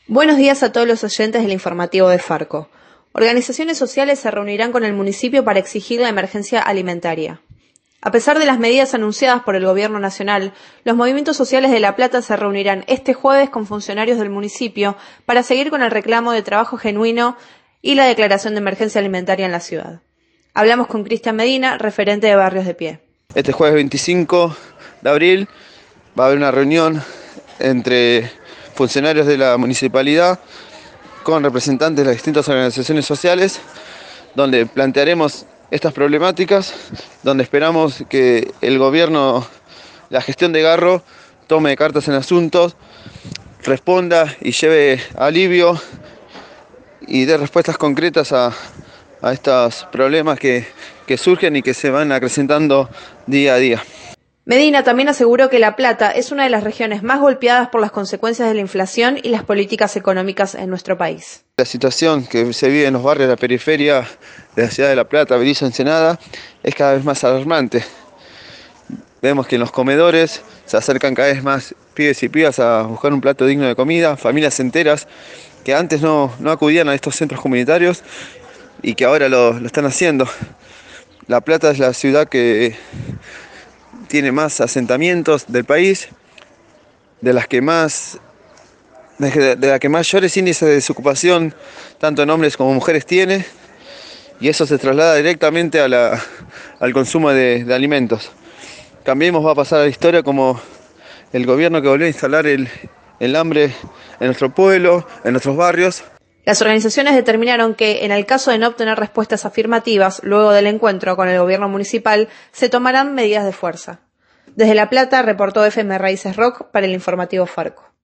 Buenos días a todos los oyentes del informativo de Farco. Organizaciones sociales se reunirán con el municipio para exigir la emergencia alimentaria. A pesar de las medidas anunciadas por el Gobierno Nacional, los movimientos sociales de La Plata se reunirán este jueves con funcionarios del municipio para seguir con el reclamo de trabajo genuino y la declaración de emergencia alimentaria en la ciudad. Hablamos con Cristian Medina, referente de Barrios de Pie. Este jueves 25 de abril va a haber una reunión entre funcionarios de la municipalidad con representantes de las distintas organizaciones sociales, donde plantearemos estas problemáticas, donde esperamos que el gobierno, la gestión de Garro, tome cartas en asuntos, responda y lleve alivio y dé respuestas concretas a estos problemas que surgen y que se van acrecentando día a día. Medina también aseguró que La Plata es una de las regiones más golpeadas por las consecuencias de la inflación y las políticas económicas en nuestro país. La situación que se vive en los barrios de la periferia de la ciudad de La Plata, Berizo, Ensenada, es cada vez más alarmante. Vemos que en los comedores se acercan cada vez más pibes y pibas a buscar un plato digno de comida, familias enteras que antes no acudían a estos centros comunitarios y que ahora lo están haciendo. La Plata es la ciudad que tiene más asentamientos del país, de la que mayores índices de desocupación, tanto en hombres como mujeres, tiene, y eso se traslada directamente al consumo de alimentos. Cambiemos va a pasar a la historia como el gobierno que volvió a instalar el hambre en nuestro pueblo, en nuestros barrios. Las organizaciones determinaron que, en el caso de no obtener respuestas afirmativas, luego del encuentro con el gobierno municipal, se tomarán medidas de fuerza. Desde La Plata, reportó FM Raíces Rock para el informativo Farco.